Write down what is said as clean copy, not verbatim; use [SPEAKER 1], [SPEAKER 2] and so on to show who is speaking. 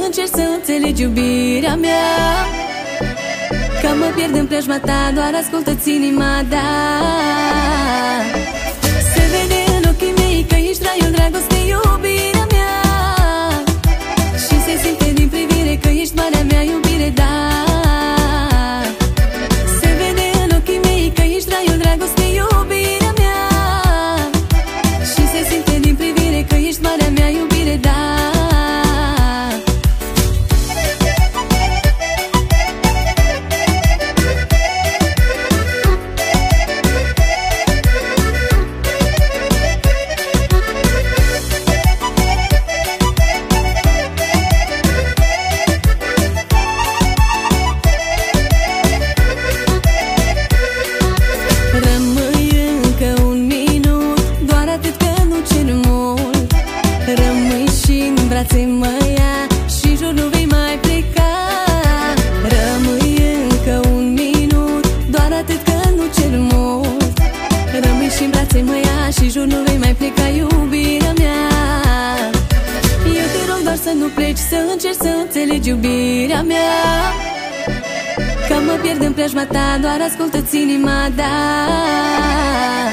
[SPEAKER 1] încerci să înțelegi iubirea mea. Că mă pierd în preajma ta, doar ascultă-ți inima, da. Se vede în ochii mei că ești raiul dragostei, iubirea mea. Și se simte din privire că ești marea mea iubire, da. Se vede în ochii mei că ești raiul dragostei, iubirea mea. Și se simte din privire că ești marea mea iubire, da. Mă ia și jur nu vei mai pleca. Rămâi încă un minut, doar atât că nu cer mult. Rămâi și în brațe mă ia și jur nu vei mai pleca, iubirea mea. Eu te rog doar să nu pleci, să încerci să înțelegi iubirea mea. Că mă pierd în preajma ta, doar ascultă-ți inima, da.